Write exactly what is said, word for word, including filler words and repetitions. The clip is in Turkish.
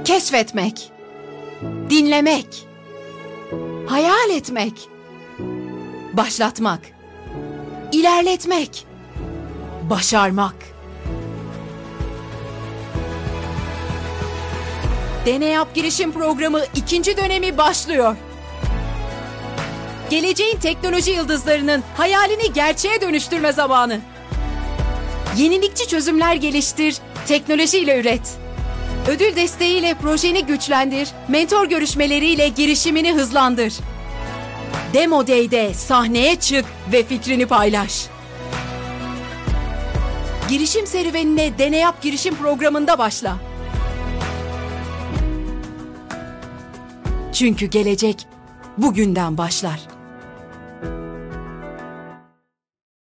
Keşfetmek, dinlemek, hayal etmek, başlatmak, ilerletmek, başarmak. Dene Yap Girişim Programı ikinci dönemi başlıyor. Geleceğin teknoloji yıldızlarının hayalini gerçeğe dönüştürme zamanı. Yenilikçi çözümler geliştir, teknolojiyle üret. Ödül desteğiyle projeni güçlendir, mentor görüşmeleriyle girişimini hızlandır. Demo Day'de sahneye çık ve fikrini paylaş. Girişim serüvenine Dene Yap Girişim Programı'nda başla. Çünkü gelecek bugünden başlar.